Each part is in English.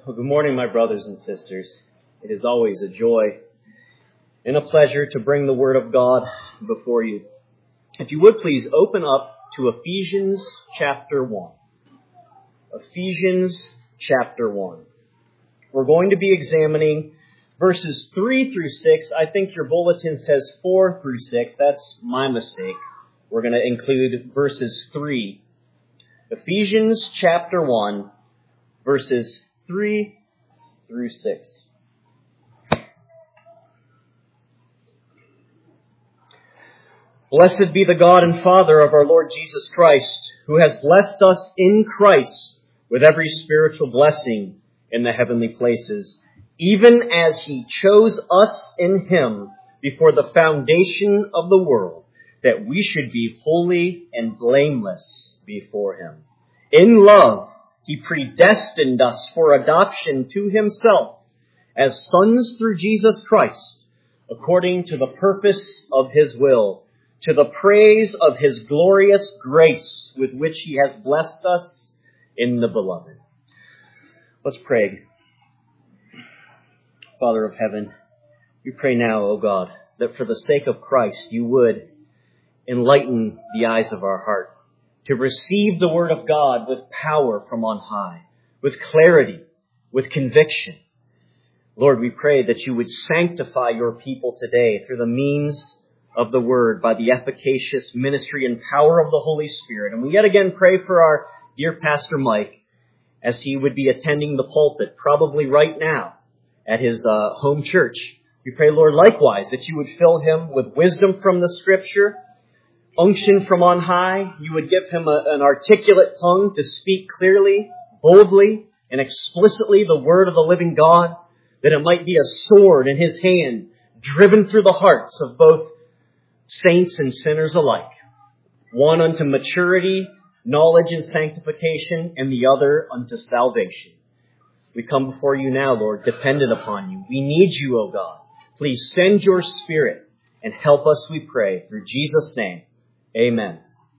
Well, good morning, my brothers and sisters. It is always a joy and a pleasure to bring the Word of God before you. If you would please open up to Ephesians chapter 1. Ephesians chapter 1. We're going to be examining verses 3 through 6. I think your bulletin says 4 through 6. That's my mistake. We're going to include verses 3. Ephesians chapter 1, verses 3 through 6. Blessed be the God and Father of our Lord Jesus Christ, who has blessed us in Christ with every spiritual blessing in the heavenly places, even as He chose us in Him before the foundation of the world, that we should be holy and blameless before Him. In love, He predestined us for adoption to Himself as sons through Jesus Christ, according to the purpose of His will, to the praise of His glorious grace with which He has blessed us in the Beloved. Let's pray. Father of heaven, we pray now, O God, that for the sake of Christ, You would enlighten the eyes of our heart to receive the Word of God with power from on high, with clarity, with conviction. Lord, we pray that You would sanctify Your people today through the means of the Word by the efficacious ministry and power of the Holy Spirit. And we yet again pray for our dear Pastor Mike as he would be attending the pulpit, probably right now at his home church. We pray, Lord, likewise, that You would fill him with wisdom from the Scripture, unction from on high. You would give him an articulate tongue to speak clearly, boldly, and explicitly the word of the living God, that it might be a sword in his hand, driven through the hearts of both saints and sinners alike, one unto maturity, knowledge, and sanctification, and the other unto salvation. We come before You now, Lord, dependent upon You. We need You, O God. Please send Your Spirit and help us, we pray, through Jesus' name. Amen.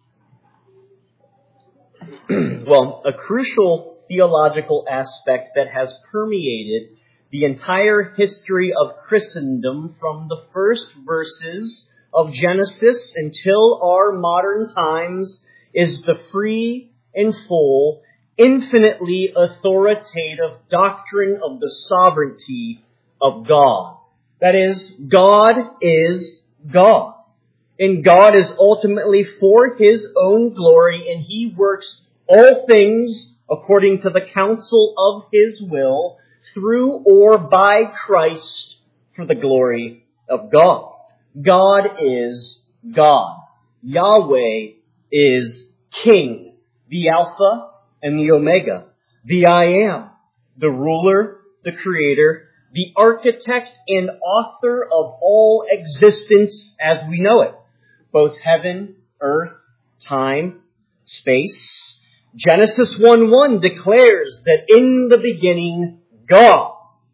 Well, a crucial theological aspect that has permeated the entire history of Christendom from the first verses of Genesis until our modern times is the free and full, infinitely authoritative doctrine of the sovereignty of God. That is, God is God. And God is ultimately for His own glory, and He works all things according to the counsel of His will, through or by Christ, for the glory of God. God is God. Yahweh is King, the Alpha and the Omega, the I Am, the ruler, the creator, the architect and author of all existence as we know it, both heaven, earth, time, space. Genesis 1:1 declares that in the beginning, God.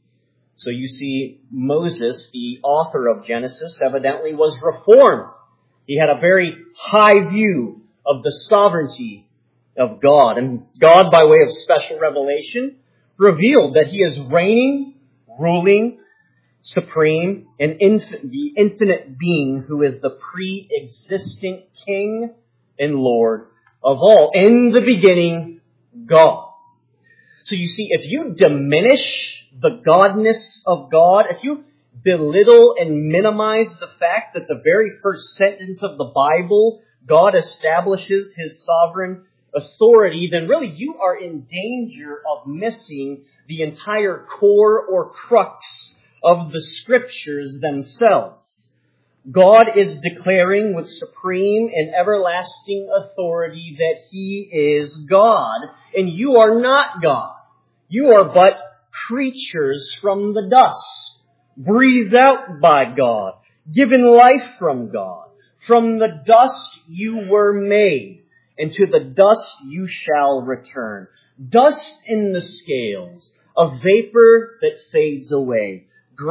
So you see, Moses, the author of Genesis, evidently was reformed. He had a very high view of the sovereignty of God. And God, by way of special revelation, revealed that He is reigning, ruling, supreme, and the infinite being who is the pre-existent King and Lord of all. In the beginning, God. So you see, if you diminish the godness of God, if you belittle and minimize the fact that the very first sentence of the Bible, God establishes His sovereign authority, then really you are in danger of missing the entire core or crux of the Scriptures themselves. God is declaring with supreme and everlasting authority that He is God, and you are not God. You are but creatures from the dust, breathed out by God, given life from God. From the dust you were made, and to the dust you shall return. Dust in the scales, a vapor that fades away,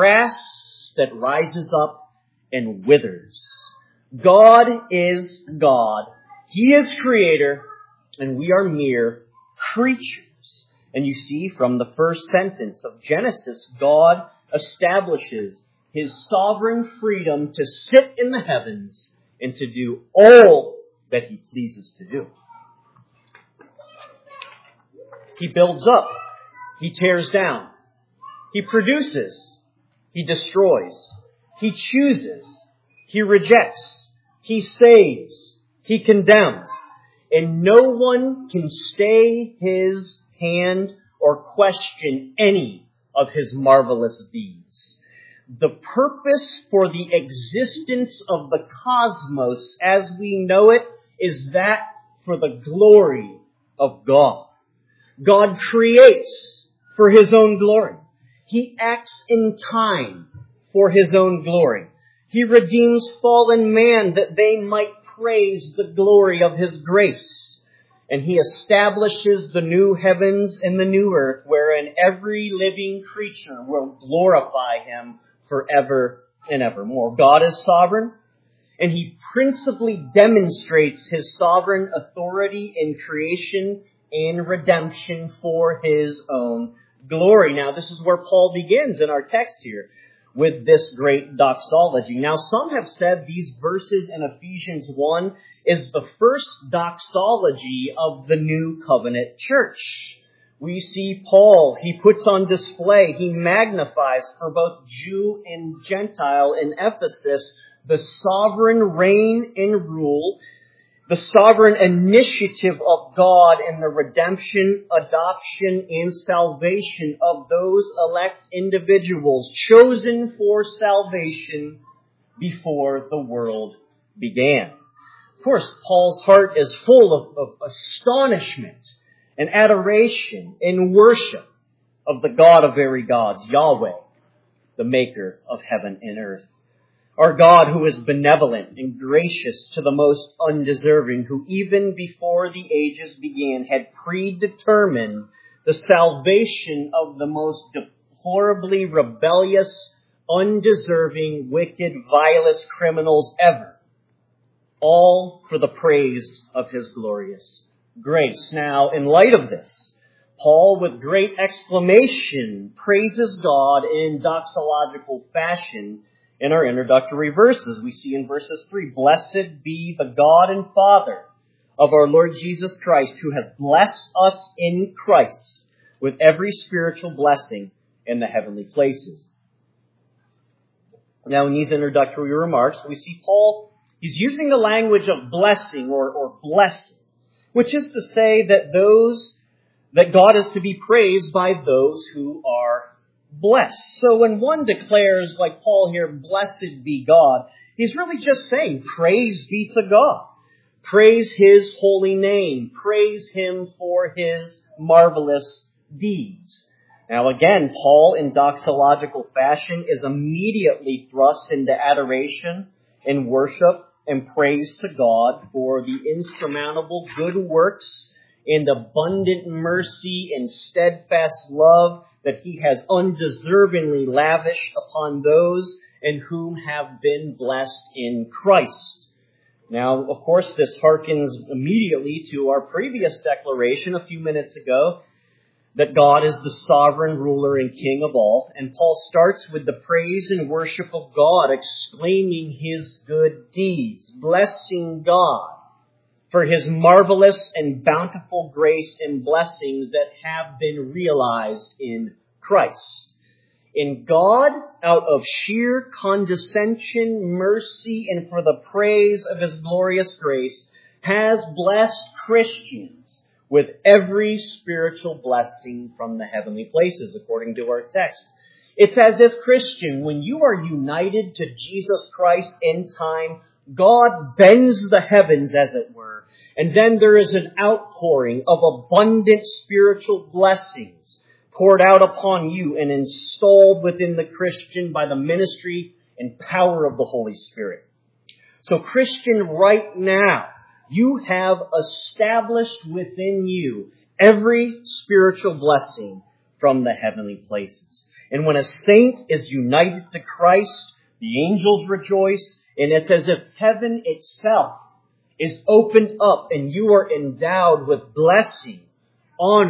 grass that rises up and withers. God is God. He is creator, and we are mere creatures. And you see from the first sentence of Genesis, God establishes His sovereign freedom to sit in the heavens and to do all that He pleases to do. He builds up. He tears down. He produces. He destroys. He chooses. He rejects. He saves. He condemns. And no one can stay His hand or question any of His marvelous deeds. The purpose for the existence of the cosmos as we know it is that for the glory of God. God creates for His own glory. He acts in time for His own glory. He redeems fallen man that they might praise the glory of His grace. And He establishes the new heavens and the new earth wherein every living creature will glorify Him forever and evermore. God is sovereign, and He principally demonstrates His sovereign authority in creation and redemption for His own glory. Now, this is where Paul begins in our text here with this great doxology. Now, some have said these verses in Ephesians 1 is the first doxology of the New Covenant church. We see Paul, he puts on display, he magnifies for both Jew and Gentile in Ephesus the sovereign reign and rule, the sovereign initiative of God in the redemption, adoption, and salvation of those elect individuals chosen for salvation before the world began. Of course, Paul's heart is full of astonishment and adoration and worship of the God of very gods, Yahweh, the maker of heaven and earth. Our God, who is benevolent and gracious to the most undeserving, who even before the ages began had predetermined the salvation of the most deplorably rebellious, undeserving, wicked, vilest criminals ever. All for the praise of His glorious grace. Now, in light of this, Paul, with great exclamation, praises God in doxological fashion. In our introductory verses, we see in verses 3, "Blessed be the God and Father of our Lord Jesus Christ, who has blessed us in Christ with every spiritual blessing in the heavenly places." Now, in these introductory remarks, we see Paul, he's using the language of blessing or blessing, which is to say that God is to be praised by those who are blessed. So when one declares, like Paul here, "Blessed be God," he's really just saying, praise be to God. Praise His holy name. Praise Him for His marvelous deeds. Now again, Paul, in doxological fashion, is immediately thrust into adoration and worship and praise to God for the insurmountable good works and abundant mercy and steadfast love that He has undeservingly lavished upon those in whom have been blessed in Christ. Now, of course, this harkens immediately to our previous declaration a few minutes ago that God is the sovereign ruler and King of all. And Paul starts with the praise and worship of God, exclaiming His good deeds, blessing God for His marvelous and bountiful grace and blessings that have been realized in Christ. In God, out of sheer condescension, mercy, and for the praise of His glorious grace, has blessed Christians with every spiritual blessing from the heavenly places, according to our text. It's as if, Christian, when you are united to Jesus Christ in time, God bends the heavens, as it were, and then there is an outpouring of abundant spiritual blessings poured out upon you and installed within the Christian by the ministry and power of the Holy Spirit. So, Christian, right now, you have established within you every spiritual blessing from the heavenly places. And when a saint is united to Christ, the angels rejoice, and it's as if heaven itself is opened up and you are endowed with blessing, honor,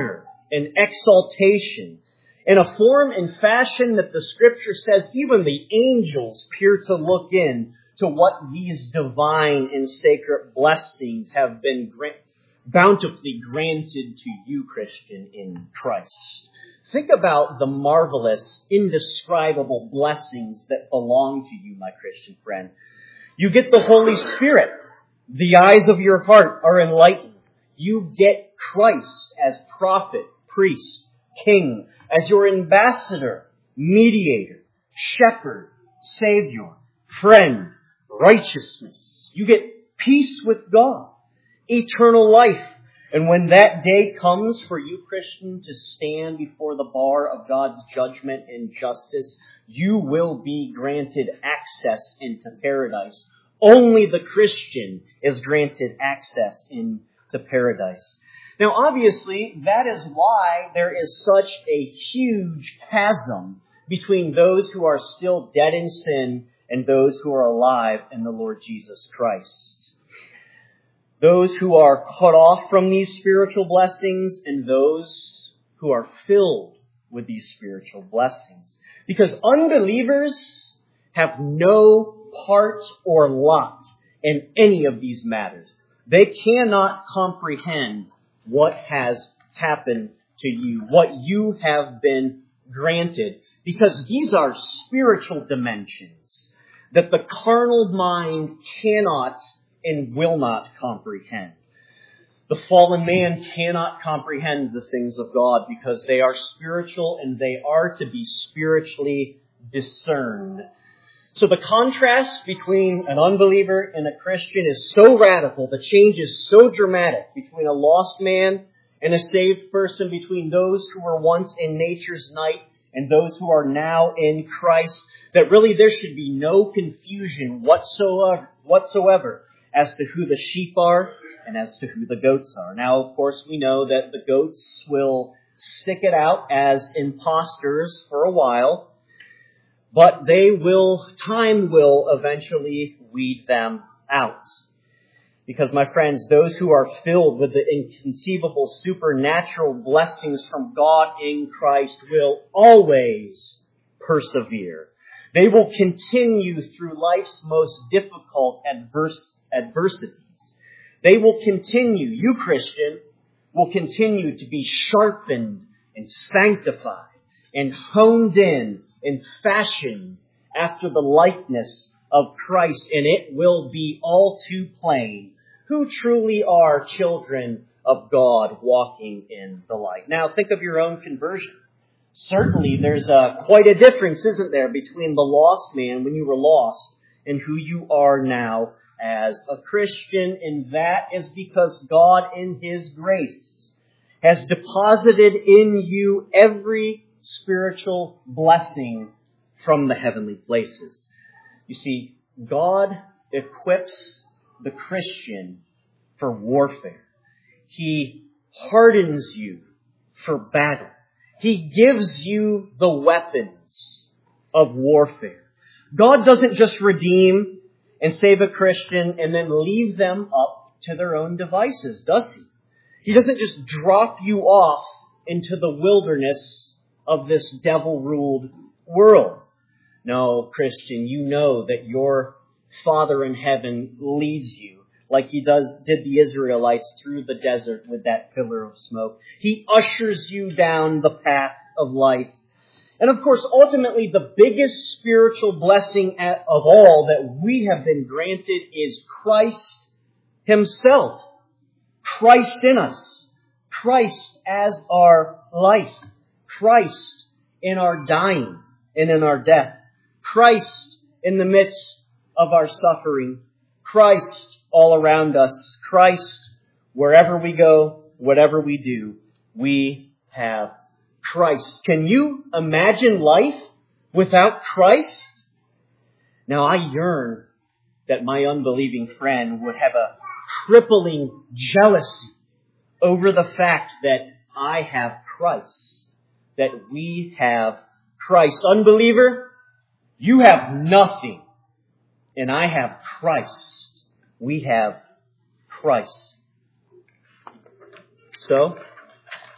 and exaltation in a form and fashion that the Scripture says even the angels peer to look in to what these divine and sacred blessings have been bountifully granted to you, Christian, in Christ. Think about the marvelous, indescribable blessings that belong to you, my Christian friend. You get the Holy Spirit. The eyes of your heart are enlightened. You get Christ as prophet, priest, king, as your ambassador, mediator, shepherd, savior, friend, righteousness. You get peace with God, eternal life. And when that day comes for you, Christian, to stand before the bar of God's judgment and justice, you will be granted access into paradise. Only the Christian is granted access into paradise. Now, obviously, that is why there is such a huge chasm between those who are still dead in sin and those who are alive in the Lord Jesus Christ. Those who are cut off from these spiritual blessings and those who are filled with these spiritual blessings. Because unbelievers have no part or lot in any of these matters. They cannot comprehend what has happened to you, what you have been granted, because these are spiritual dimensions that the carnal mind cannot and will not comprehend. The fallen man cannot comprehend the things of God because they are spiritual and they are to be spiritually discerned. So the contrast between an unbeliever and a Christian is so radical, the change is so dramatic between a lost man and a saved person, between those who were once in nature's night and those who are now in Christ, that really there should be no confusion whatsoever as to who the sheep are and as to who the goats are. Now, of course, we know that the goats will stick it out as imposters for a while, but time will eventually weed them out. Because, my friends, those who are filled with the inconceivable supernatural blessings from God in Christ will always persevere. They will continue through life's most difficult adversities. They will continue, you Christian, will continue to be sharpened and sanctified and honed in and fashioned after the likeness of Christ. And it will be all too plain who truly are children of God walking in the light. Now, think of your own conversion. Certainly, there's quite a difference, isn't there, between the lost man when you were lost and who you are now as a Christian. And that is because God, in His grace, has deposited in you every spiritual blessing from the heavenly places. You see, God equips the Christian for warfare. He hardens you for battle. He gives you the weapons of warfare. God doesn't just redeem and save a Christian and then leave them up to their own devices, does He? He doesn't just drop you off into the wilderness of this devil-ruled world. No, Christian, you know that your Father in heaven leads you like He did the Israelites through the desert with that pillar of smoke. He ushers you down the path of life. And of course, ultimately, the biggest spiritual blessing of all that we have been granted is Christ Himself. Christ in us. Christ as our life. Christ in our dying and in our death. Christ in the midst of our suffering. Christ all around us. Christ wherever we go, whatever we do, we have Christ. Can you imagine life without Christ? Now, I yearn that my unbelieving friend would have a crippling jealousy over the fact that I have Christ, that we have Christ. Unbeliever, you have nothing, and I have Christ. We have Christ. So,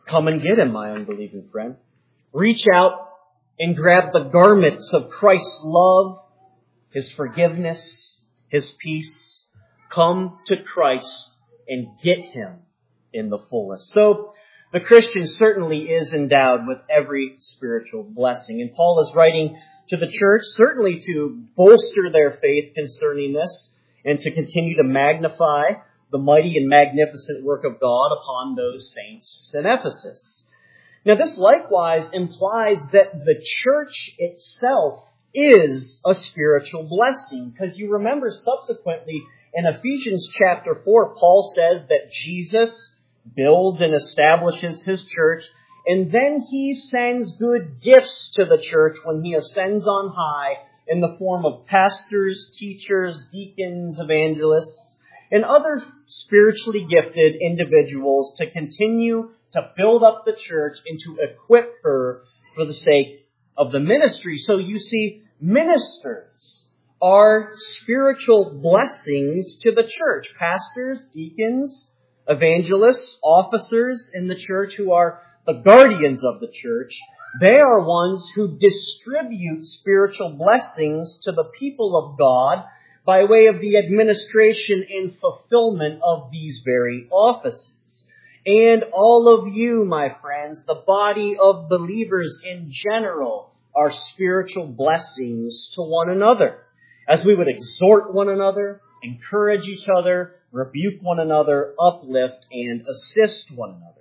Come and get him, my unbelieving friend. Reach out and grab the garments of Christ's love, His forgiveness, His peace. Come to Christ and get Him in the fullest. So, the Christian certainly is endowed with every spiritual blessing. And Paul is writing to the church, certainly to bolster their faith concerning this and to continue to magnify the mighty and magnificent work of God upon those saints in Ephesus. Now, this likewise implies that the church itself is a spiritual blessing, because you remember subsequently in Ephesians chapter 4, Paul says that Jesus builds and establishes His church, and then He sends good gifts to the church when He ascends on high in the form of pastors, teachers, deacons, evangelists, and other spiritually gifted individuals to continue to build up the church and to equip her for the sake of the ministry. So you see, ministers are spiritual blessings to the church. Pastors, deacons, evangelists, officers in the church who are the guardians of the church, they are ones who distribute spiritual blessings to the people of God by way of the administration and fulfillment of these very offices. And all of you, my friends, the body of believers in general, are spiritual blessings to one another, as we would exhort one another, encourage each other, rebuke one another, uplift, and assist one another.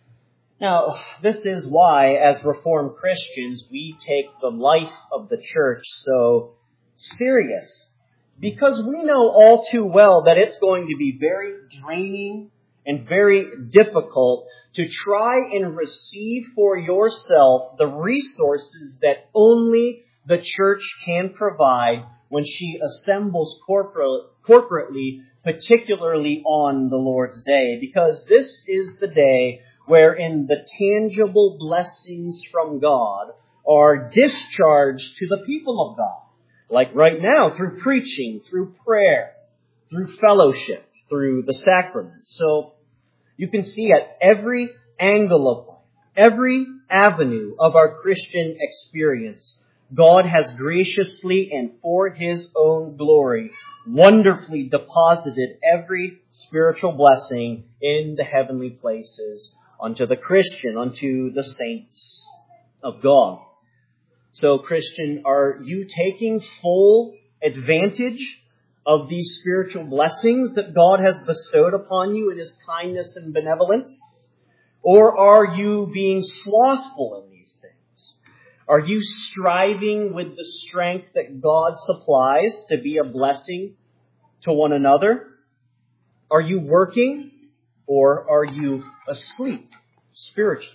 Now, this is why, as Reformed Christians, we take the life of the church so serious. Because we know all too well that it's going to be very draining and very difficult to try and receive for yourself the resources that only the church can provide when she assembles corporately, particularly on the Lord's Day, because this is the day wherein the tangible blessings from God are discharged to the people of God. Like right now, through preaching, through prayer, through fellowship, through the sacraments. So you can see at every angle of life, every avenue of our Christian experience, God has graciously and for His own glory wonderfully deposited every spiritual blessing in the heavenly places unto the Christian, unto the saints of God. So, Christian, are you taking full advantage of these spiritual blessings that God has bestowed upon you in His kindness and benevolence? Or are you being slothful in these things? Are you striving with the strength that God supplies to be a blessing to one another? Are you working, or are you asleep spiritually?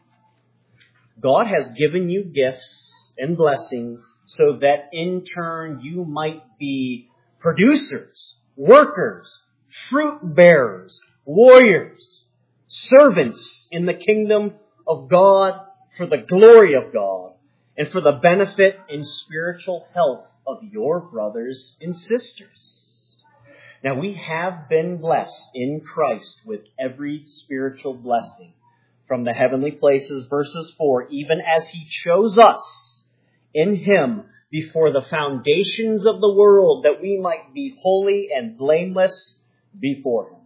God has given you gifts and blessings so that in turn you might be producers, workers, fruit bearers, warriors, servants in the kingdom of God for the glory of God and for the benefit and spiritual health of your brothers and sisters. Now, we have been blessed in Christ with every spiritual blessing from the heavenly places, verses 4, even as He chose us in Him before the foundations of the world, that we might be holy and blameless before Him.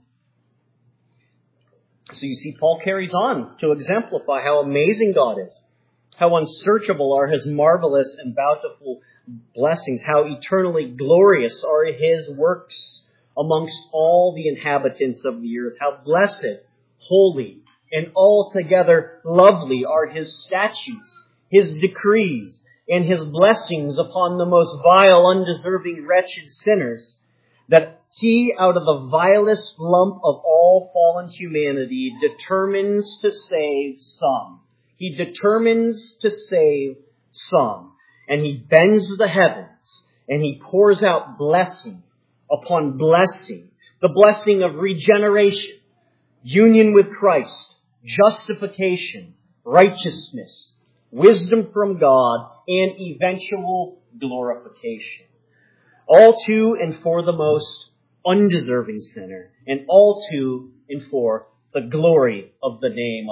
So you see, Paul carries on to exemplify how amazing God is, how unsearchable are His marvelous and bountiful blessings, how eternally glorious are His works amongst all the inhabitants of the earth, how blessed, holy, and altogether lovely are His statutes, His decrees, and His blessings upon the most vile, undeserving, wretched sinners, that He, out of the vilest lump of all fallen humanity, determines to save some. He determines to save some. And He bends the heavens, and He pours out blessing upon blessing. The blessing of regeneration, union with Christ, justification, righteousness, wisdom from God, and eventual glorification. All to and for the most undeserving sinner, and all to and for the glory of the name of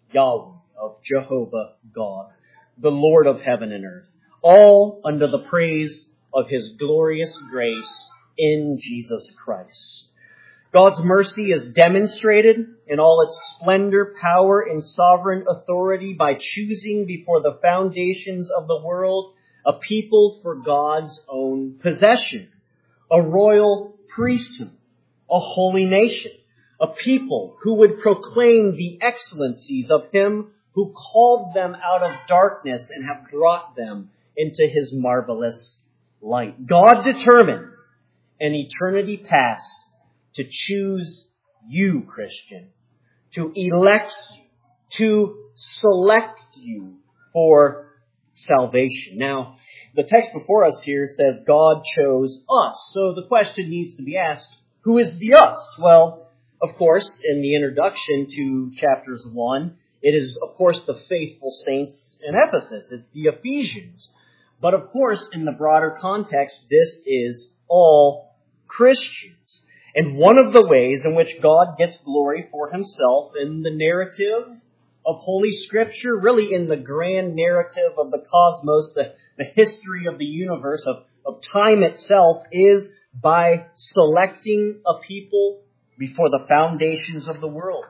Yahweh, of Jehovah God, the Lord of heaven and earth, all under the praise of His glorious grace in Jesus Christ. God's mercy is demonstrated in all its splendor, power, and sovereign authority by choosing before the foundations of the world a people for God's own possession, a royal priesthood, a holy nation, a people who would proclaim the excellencies of Him who called them out of darkness and have brought them into His marvelous light. God determined in eternity past to choose you, Christian, to elect you, to select you for salvation. Now, the text before us here says God chose us. So the question needs to be asked, who is the us? Well, of course, in the introduction to chapters 1, it is, of course, the faithful saints in Ephesus. It's the Ephesians. But, of course, in the broader context, this is all Christians. And one of the ways in which God gets glory for Himself in the narrative of Holy Scripture, really in the grand narrative of the cosmos, the history of the universe, of time itself, is by selecting a people before the foundations of the world,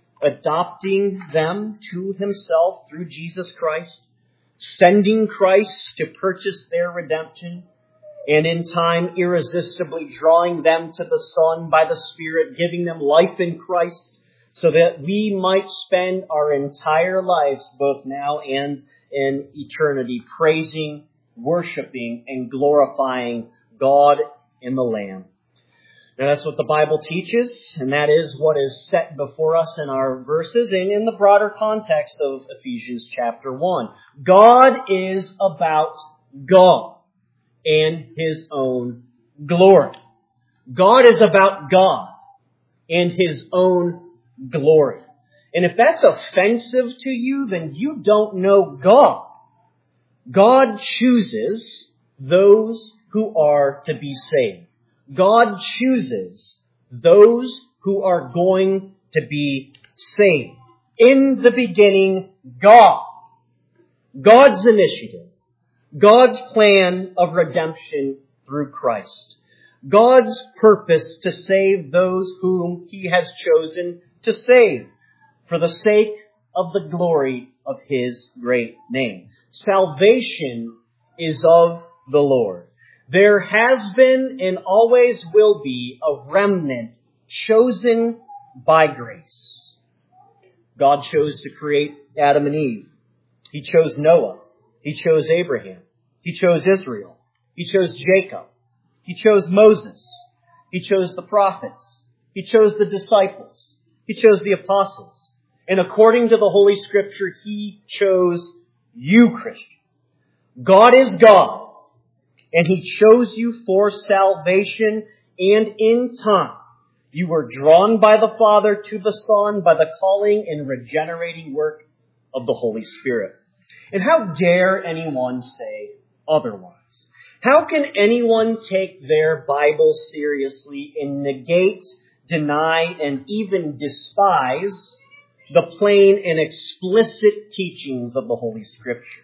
adopting them to Himself through Jesus Christ, sending Christ to purchase their redemption, and in time irresistibly drawing them to the Son by the Spirit, giving them life in Christ, so that we might spend our entire lives, both now and in eternity, praising, worshiping, and glorifying God and the Lamb. Now that's what the Bible teaches, and that is what is set before us in our verses and in the broader context of Ephesians chapter 1. God is about God and His own glory. God is about God and His own glory. And if that's offensive to you, then you don't know God. God chooses those who are to be saved. God chooses those who are going to be saved. In the beginning, God. God's initiative. God's plan of redemption through Christ. God's purpose to save those whom He has chosen to save for the sake of the glory of His great name. Salvation is of the Lord. There has been and always will be a remnant chosen by grace. God chose to create Adam and Eve. He chose Noah. He chose Abraham. He chose Israel. He chose Jacob. He chose Moses. He chose the prophets. He chose the disciples. He chose the apostles. And according to the Holy Scripture, He chose you, Christian. God is God. And He chose you for salvation, and in time you were drawn by the Father to the Son by the calling and regenerating work of the Holy Spirit. And how dare anyone say otherwise? How can anyone take their Bible seriously and negate, deny, and even despise the plain and explicit teachings of the Holy Scripture?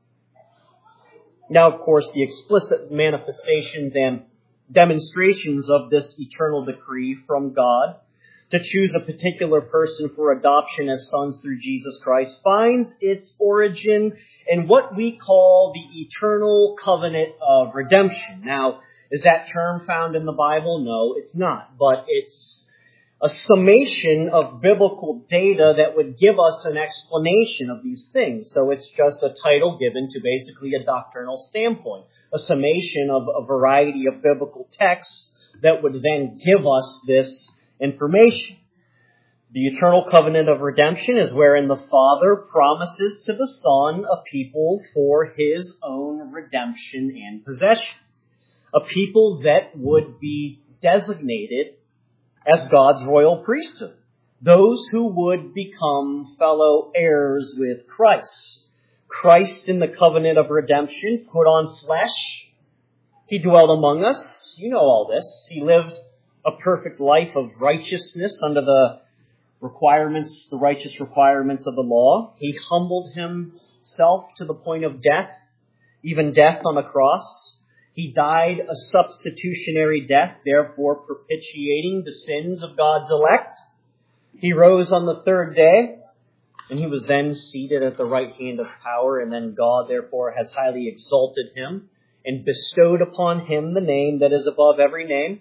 Now, of course, the explicit manifestations and demonstrations of this eternal decree from God to choose a particular person for adoption as sons through Jesus Christ finds its origin in what we call the eternal covenant of redemption. Now, is that term found in the Bible? No, it's not. But it's a summation of biblical data that would give us an explanation of these things. So it's just a title given to basically a doctrinal standpoint, a summation of a variety of biblical texts that would then give us this information. The eternal covenant of redemption is wherein the Father promises to the Son a people for His own redemption and possession. A people that would be designated as God's royal priesthood. Those who would become fellow heirs with Christ. Christ in the covenant of redemption put on flesh. He dwelt among us. You know all this. He lived a perfect life of righteousness under the requirements, the righteous requirements of the law. He humbled himself to the point of death, even death on the cross. He died a substitutionary death, therefore propitiating the sins of God's elect. He rose on the third day, and he was then seated at the right hand of power, and then God, therefore, has highly exalted him and bestowed upon him the name that is above every name.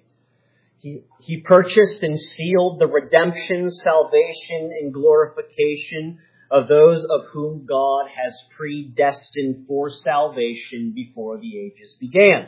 He purchased and sealed the redemption, salvation, and glorification of those of whom God has predestined for salvation before the ages began.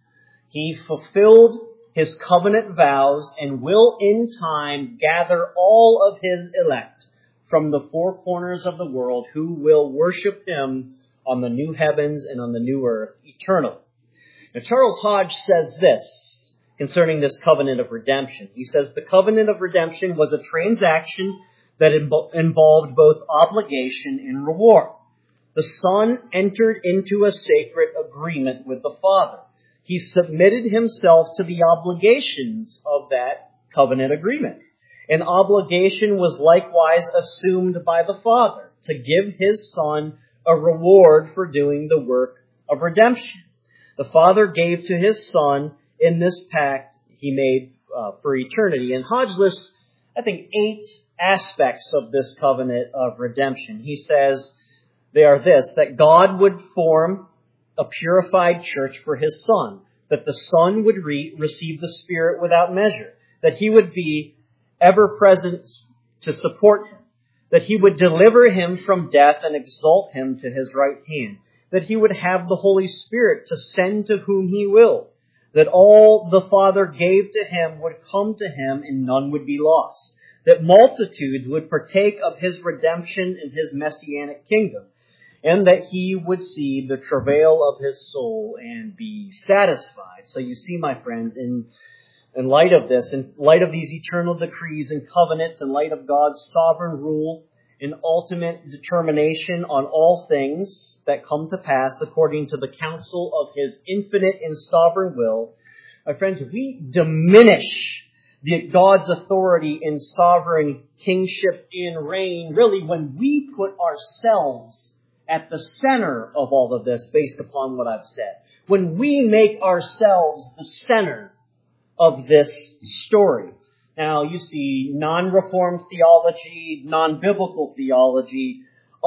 He fulfilled his covenant vows and will in time gather all of his elect from the four corners of the world who will worship him on the new heavens and on the new earth eternally. Now, Charles Hodge says this concerning this covenant of redemption. He says, the covenant of redemption was a transaction that involved both obligation and reward. The Son entered into a sacred agreement with the Father. He submitted himself to the obligations of that covenant agreement. An obligation was likewise assumed by the Father to give his Son a reward for doing the work of redemption. The Father gave to his Son in this pact he made for eternity. And Hodge lists, I think, 8 aspects of this covenant of redemption. He says they are this, that God would form a purified church for his Son, that the Son would receive the Spirit without measure, that he would be ever present to support him, that he would deliver him from death and exalt him to his right hand, that he would have the Holy Spirit to send to whom he will, that all the Father gave to him would come to him and none would be lost, that multitudes would partake of his redemption and his messianic kingdom, and that he would see the travail of his soul and be satisfied. So you see, my friends, in light of this, in light of these eternal decrees and covenants, in light of God's sovereign rule and ultimate determination on all things that come to pass according to the counsel of his infinite and sovereign will, my friends, we diminish God's authority in sovereign kingship and reign, really, when we put ourselves at the center of all of this based upon what I've said. When we make ourselves the center of this story. Now, you see, non-Reformed theology, non-biblical theology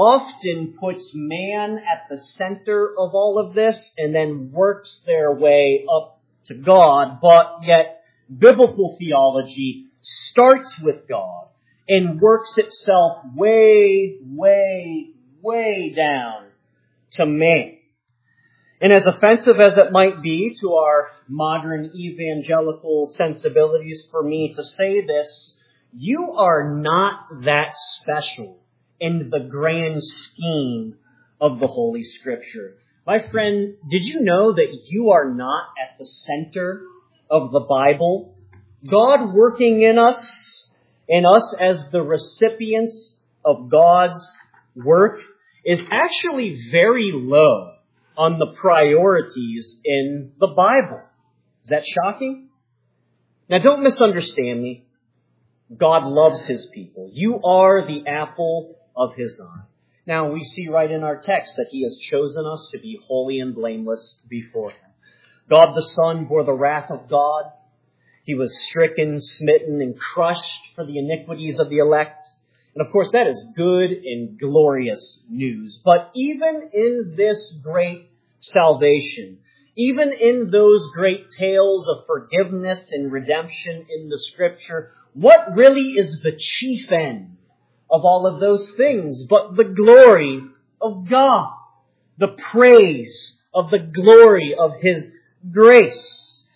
often puts man at the center of all of this and then works their way up to God, but yet biblical theology starts with God and works itself way, way, way down to man. And as offensive as it might be to our modern evangelical sensibilities for me to say this, you are not that special in the grand scheme of the Holy Scripture. My friend, did you know that you are not at the center of the Bible? God working in us, and us as the recipients of God's work, is actually very low on the priorities in the Bible. Is that shocking? Now, don't misunderstand me. God loves his people. You are the apple of his eye. Now, we see right in our text that he has chosen us to be holy and blameless before him. God the Son bore the wrath of God. He was stricken, smitten, and crushed for the iniquities of the elect. And of course, that is good and glorious news. But even in this great salvation, even in those great tales of forgiveness and redemption in the Scripture, what really is the chief end of all of those things but the glory of God, the praise of the glory of his grace?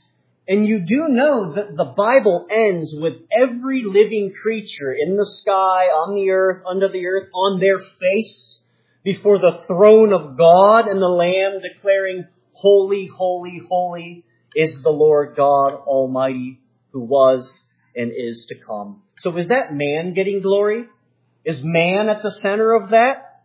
And you do know that the Bible ends with every living creature in the sky, on the earth, under the earth, on their face before the throne of God and the Lamb, declaring, "Holy, holy, holy is the Lord God Almighty, who was and is to come." So is that man getting glory? Is man at the center of that?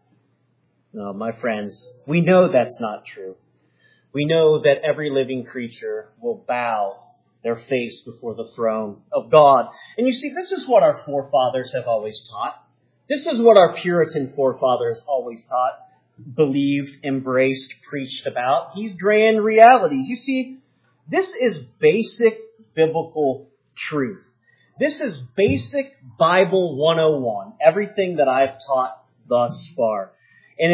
No, my friends, we know that's not true. We know that every living creature will bow their face before the throne of God. And you see, this is what our forefathers have always taught. This is what our Puritan forefathers always taught, believed, embraced, preached about. These grand realities. You see, this is basic biblical truth. This is basic Bible 101, everything that I've taught thus far. And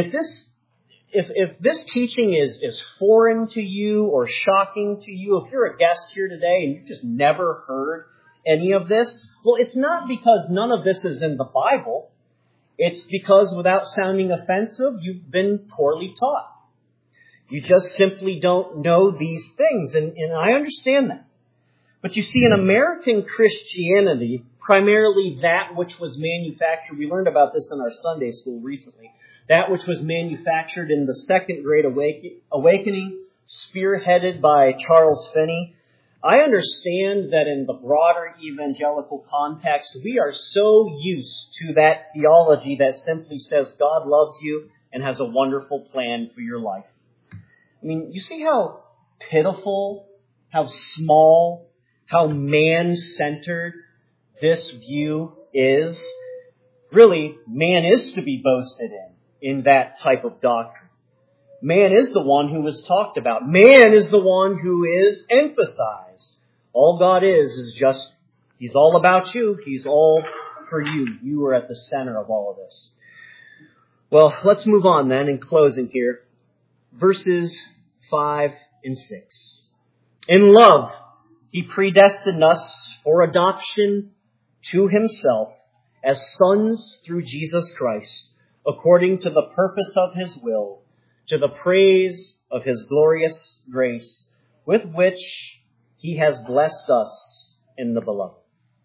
if this teaching is foreign to you or shocking to you, if you're a guest here today and you've just never heard any of this, well, it's not because none of this is in the Bible. It's because, without sounding offensive, you've been poorly taught. You just simply don't know these things, and I understand that. But you see, in American Christianity, primarily that which was manufactured, we learned about this in our Sunday school recently, that which was manufactured in the Second Great Awakening, spearheaded by Charles Finney. I understand that in the broader evangelical context, we are so used to that theology that simply says God loves you and has a wonderful plan for your life. I mean, you see how pitiful, how small, how man-centered this view is? Really, man is to be boasted in that type of doctrine. Man is the one who is talked about. Man is the one who is emphasized. All God is just, He's all about you. He's all for you. You are at the center of all of this. Well, let's move on then in closing here. Verses 5 and 6. In love, He predestined us for adoption to Himself as sons through Jesus Christ, according to the purpose of His will, to the praise of His glorious grace, with which He has blessed us in the Beloved.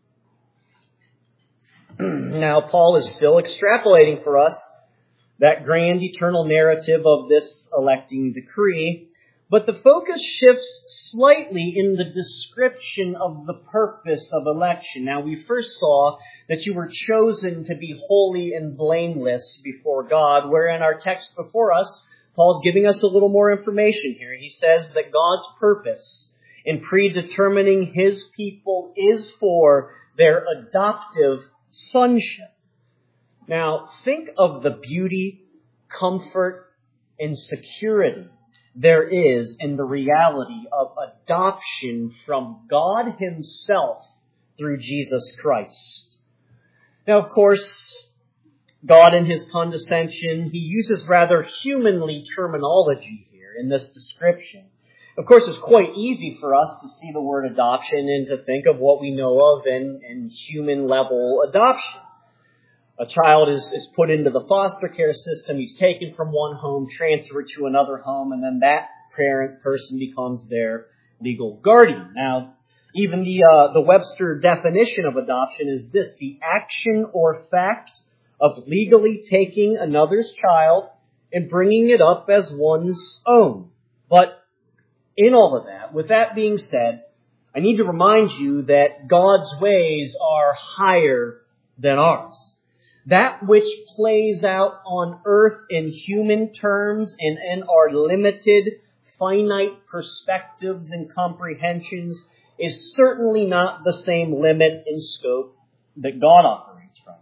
Now, Paul is still extrapolating for us that grand eternal narrative of this electing decree, but the focus shifts slightly in the description of the purpose of election. Now, we first saw that you were chosen to be holy and blameless before God, where in our text before us, Paul's giving us a little more information here. He says that God's purpose in predetermining His people is for their adoptive sonship. Now, think of the beauty, comfort, and security there is in the reality of adoption from God Himself through Jesus Christ. Now, of course, God in His condescension, He uses rather humanly terminology here in this description. Of course, it's quite easy for us to see the word adoption and to think of what we know of in human level adoption. A child is put into the foster care system, he's taken from one home, transferred to another home, and then that parent person becomes their legal guardian. Now, even the Webster definition of adoption is this: the action or fact of legally taking another's child and bringing it up as one's own. But in all of that, with that being said, I need to remind you that God's ways are higher than ours. That which plays out on earth in human terms and in our limited, finite perspectives and comprehensions is certainly not the same limit and scope that God operates from.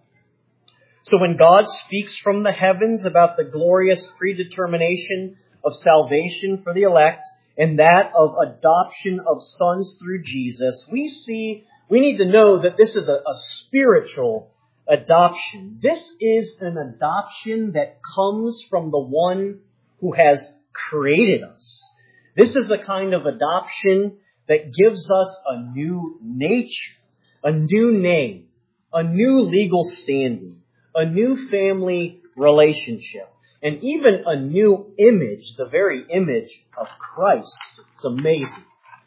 So when God speaks from the heavens about the glorious predetermination of salvation for the elect and that of adoption of sons through Jesus, we need to know that this is a spiritual adoption. This is an adoption that comes from the one who has created us. This is a kind of adoption that gives us a new nature, a new name, a new legal standing, a new family relationship, and even a new image, the very image of Christ. It's amazing.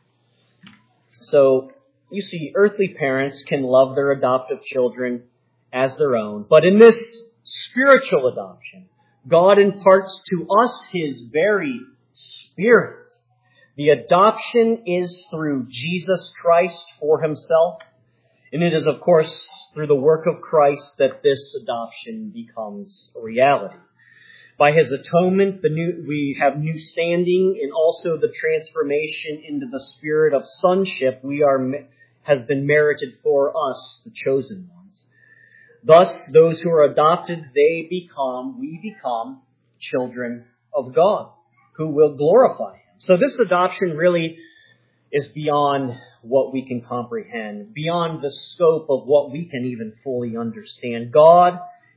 So, you see, earthly parents can love their adoptive children as their own. But in this spiritual adoption, God imparts to us His very Spirit. The adoption is through Jesus Christ for Himself. And it is, of course, through the work of Christ that this adoption becomes a reality. By His atonement, we have new standing, and also the transformation into the spirit of sonship has been merited for us, the chosen ones. Thus, those who are adopted, we become children of God, who will glorify Him. So this adoption really is beyond what we can comprehend, beyond the scope of what we can even fully understand. God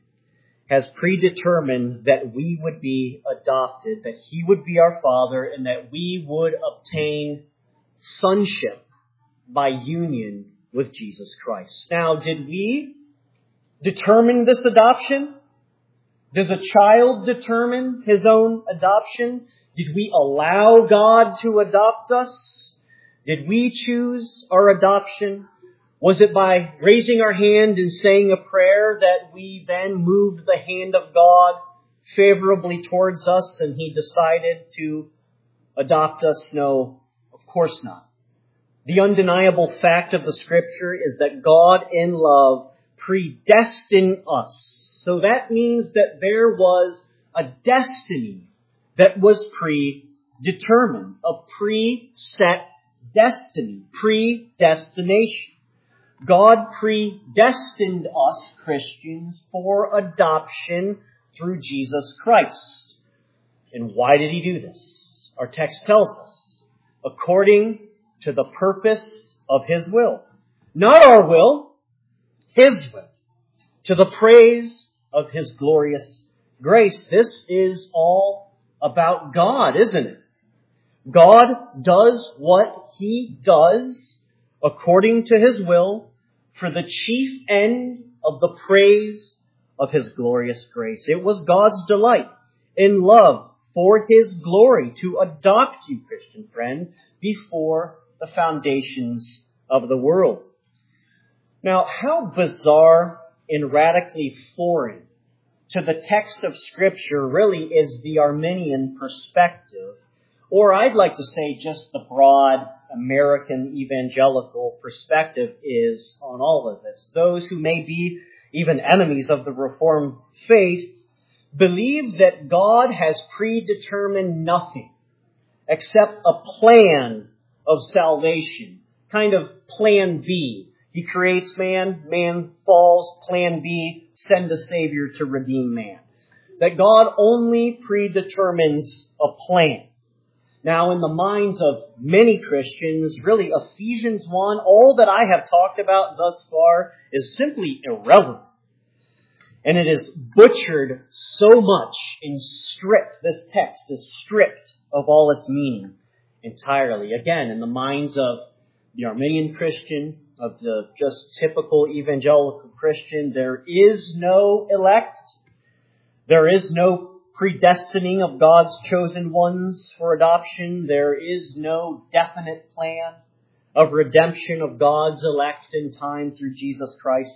has predetermined that we would be adopted, that He would be our Father, and that we would obtain sonship by union with Jesus Christ. Now, did we determine this adoption? Does a child determine his own adoption? Did we allow God to adopt us? Did we choose our adoption? Was it by raising our hand and saying a prayer that we then moved the hand of God favorably towards us and He decided to adopt us? No, of course not. The undeniable fact of the Scripture is that God in love predestined us. So that means that there was a destiny that was predetermined, a preset destiny, predestination. God predestined us, Christians, for adoption through Jesus Christ. And why did He do this? Our text tells us, according to the purpose of His will. Not our will, His will. To the praise of His glorious grace. This is all about God, isn't it? God does what He does according to His will for the chief end of the praise of His glorious grace. It was God's delight in love for His glory to adopt you, Christian friend, before the foundations of the world. Now, how bizarre and radically foreign to the text of Scripture really is the Arminian perspective, or I'd like to say just the broad American evangelical perspective is on all of this. Those who may be even enemies of the Reformed faith believe that God has predetermined nothing except a plan of salvation, kind of plan B. He creates man, man falls, plan B, send a Savior to redeem man. That God only predetermines a plan. Now, in the minds of many Christians, really Ephesians 1, all that I have talked about thus far is simply irrelevant. And it is butchered so much and stripped, this text is stripped of all its meaning entirely. Again, in the minds of the Arminian Christian, of the just typical evangelical Christian, there is no elect. There is no predestining of God's chosen ones for adoption. There is no definite plan of redemption of God's elect in time through Jesus Christ.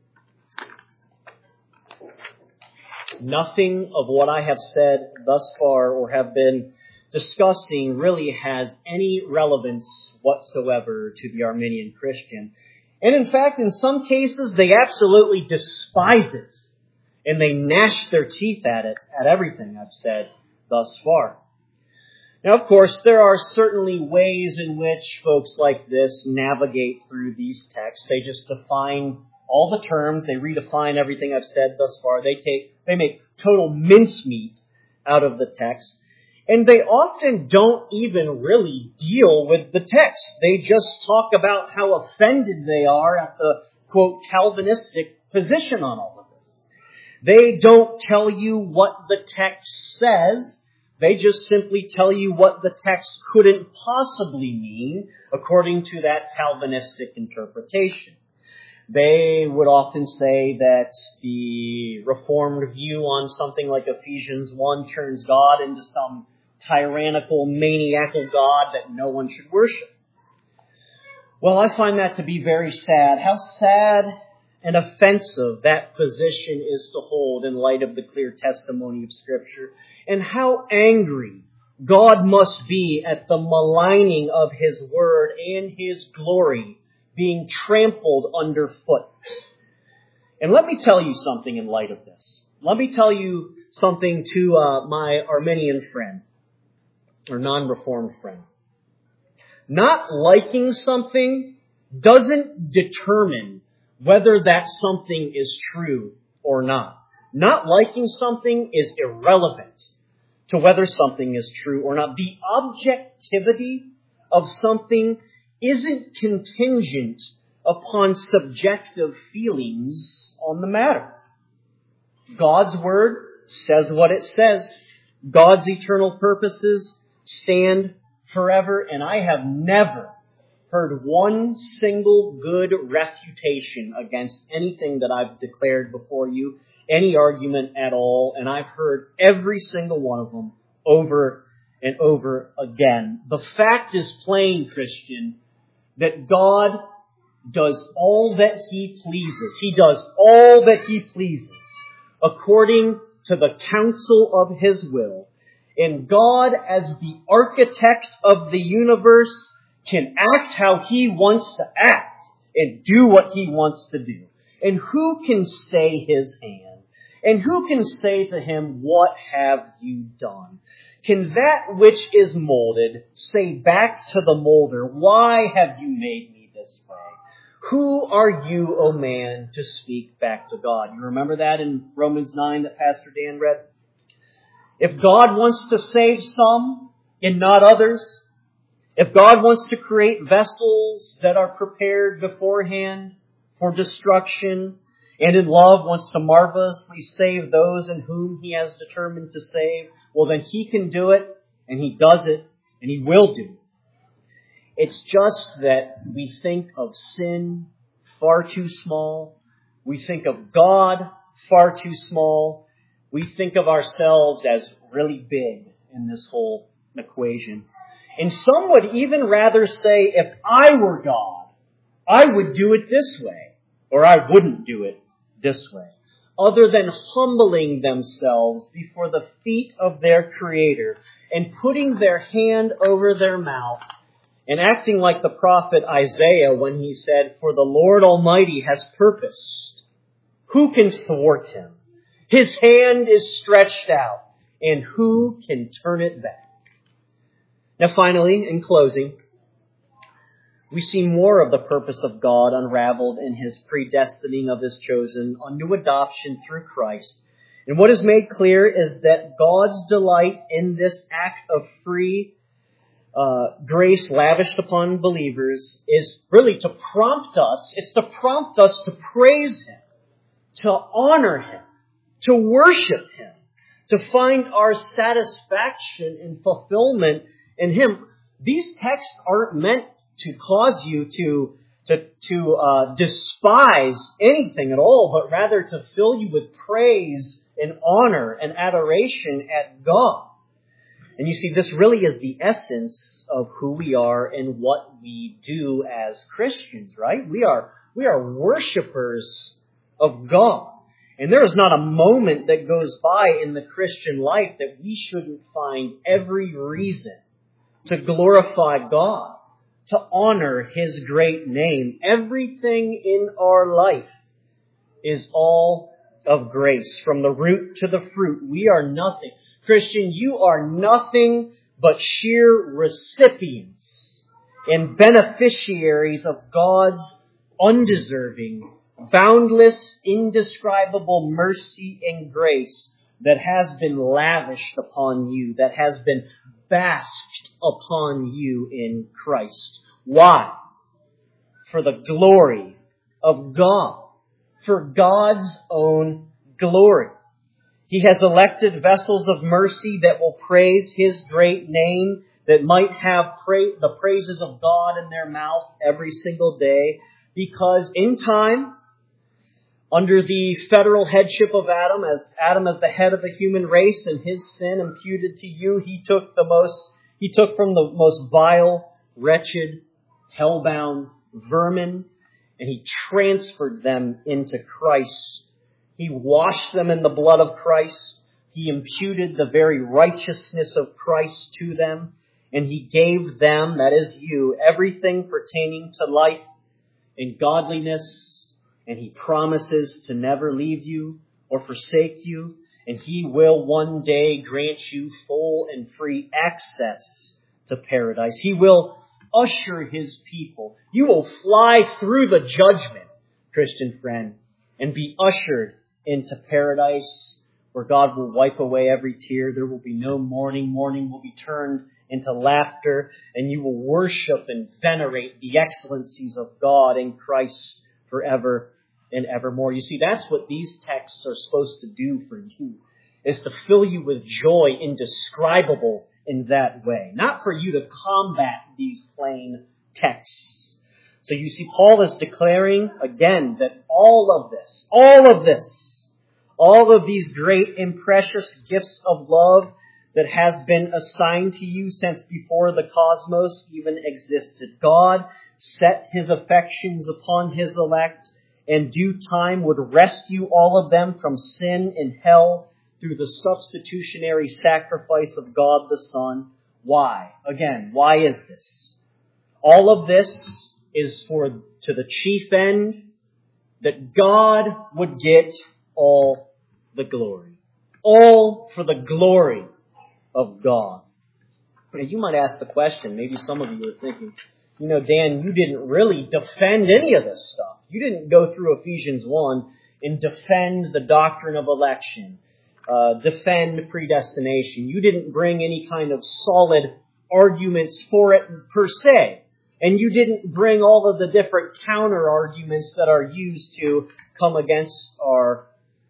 Nothing of what I have said thus far or have been discussing really has any relevance whatsoever to the Arminian Christian. And in fact, in some cases, they absolutely despise it. And they gnash their teeth at it, at everything I've said thus far. Now, of course, there are certainly ways in which folks like this navigate through these texts. They just define all the terms. They redefine everything I've said thus far. They make total mincemeat out of the text. And they often don't even really deal with the text. They just talk about how offended they are at the, quote, Calvinistic position on all of this. They don't tell you what the text says. They just simply tell you what the text couldn't possibly mean according to that Calvinistic interpretation. They would often say that the Reformed view on something like Ephesians 1 turns God into some tyrannical, maniacal God that no one should worship. Well, I find that to be very sad. How sad and offensive that position is to hold in light of the clear testimony of Scripture. And how angry God must be at the maligning of His Word and His glory being trampled underfoot. And let me tell you something in light of this. Let me tell you something to my Arminian friend, or non-Reformed friend. Not liking something doesn't determine whether that something is true or not. Not liking something is irrelevant to whether something is true or not. The objectivity of something isn't contingent upon subjective feelings on the matter. God's Word says what it says. God's eternal purposes stand forever, and I have never heard one single good refutation against anything that I've declared before you, any argument at all, and I've heard every single one of them over and over again. The fact is plain, Christian, that God does all that He pleases. He does all that He pleases according to the counsel of His will. And God, as the architect of the universe, can act how He wants to act and do what He wants to do. And who can stay His hand? And who can say to Him, "What have you done?" Can that which is molded say back to the molder, "Why have you made me this way?" Who are you, O man, to speak back to God? You remember that in Romans 9 that Pastor Dan read? If God wants to save some and not others, if God wants to create vessels that are prepared beforehand for destruction, and in love wants to marvelously save those in whom He has determined to save, well then He can do it, and He does it, and He will do it. It's just that we think of sin far too small. We think of God far too small. We think of ourselves as really big in this whole equation. And some would even rather say, if I were God, I would do it this way, or I wouldn't do it this way, other than humbling themselves before the feet of their Creator and putting their hand over their mouth and acting like the prophet Isaiah when he said, "For the Lord Almighty has purposed. Who can thwart Him? His hand is stretched out, and who can turn it back?" Now finally, in closing, we see more of the purpose of God unraveled in His predestining of His chosen unto adoption through Christ. And what is made clear is that God's delight in this act of free grace lavished upon believers is really to prompt us. It's to prompt us to praise Him, to honor Him, to worship Him, to find our satisfaction and fulfillment in Him. These texts aren't meant to cause you to despise anything at all, but rather to fill you with praise and honor and adoration at God. And you see, this really is the essence of who we are and what we do as Christians, right? We are worshipers of God. And there is not a moment that goes by in the Christian life that we shouldn't find every reason to glorify God, to honor His great name. Everything in our life is all of grace. From the root to the fruit, we are nothing. Christian, you are nothing but sheer recipients and beneficiaries of God's undeserving, boundless, indescribable mercy and grace that has been lavished upon you, that has been basked upon you in Christ. Why? For the glory of God. For God's own glory. He has elected vessels of mercy that will praise His great name, that might have the praises of God in their mouth every single day, because in time, under the federal headship of Adam as the head of the human race and his sin imputed to you, he took from the most vile, wretched, hell-bound vermin, and He transferred them into Christ. He washed them in the blood of Christ. He imputed the very righteousness of Christ to them, and He gave them, that is you, everything pertaining to life and godliness. And He promises to never leave you or forsake you. And He will one day grant you full and free access to paradise. He will usher His people. You will fly through the judgment, Christian friend, and be ushered into paradise where God will wipe away every tear. There will be no mourning. Mourning will be turned into laughter, and you will worship and venerate the excellencies of God in Christ forever and evermore. You see, that's what these texts are supposed to do for you, is to fill you with joy indescribable in that way, not for you to combat these plain texts. So you see, Paul is declaring again that all of these great and precious gifts of love that has been assigned to you since before the cosmos even existed. God set His affections upon His elect, and due time would rescue all of them from sin and hell through the substitutionary sacrifice of God the Son. Why? Again, why is this? All of this is to the chief end that God would get all the glory. All for the glory of God. Now, you might ask the question, maybe some of you are thinking, Dan, you didn't really defend any of this stuff. You didn't go through Ephesians 1 and defend the doctrine of election, defend predestination. You didn't bring any kind of solid arguments for it per se. And you didn't bring all of the different counter arguments that are used to come against our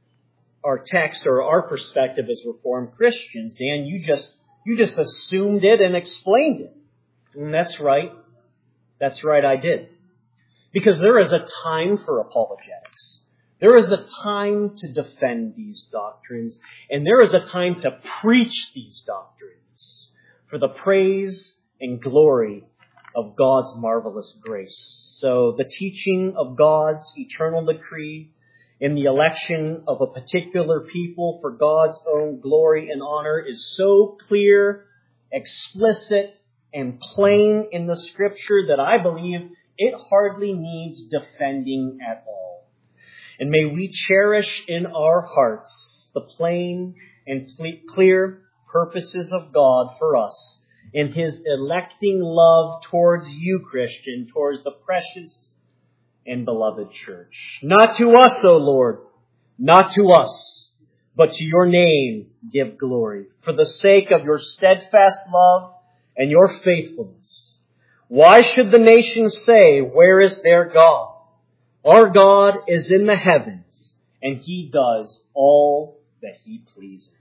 text or our perspective as Reformed Christians. Dan, you just assumed it and explained it. And that's right. That's right, I did. Because there is a time for apologetics. There is a time to defend these doctrines. And there is a time to preach these doctrines for the praise and glory of God's marvelous grace. So the teaching of God's eternal decree in the election of a particular people for God's own glory and honor is so clear, explicit, and plain in the Scripture that I believe it hardly needs defending at all. And may we cherish in our hearts the plain and clear purposes of God for us in His electing love towards you, Christian, towards the precious and beloved church. Not to us, O Lord, not to us, but to your name give glory, for the sake of your steadfast love and your faithfulness. Why should the nations say, where is their God? Our God is in the heavens, and He does all that He pleases.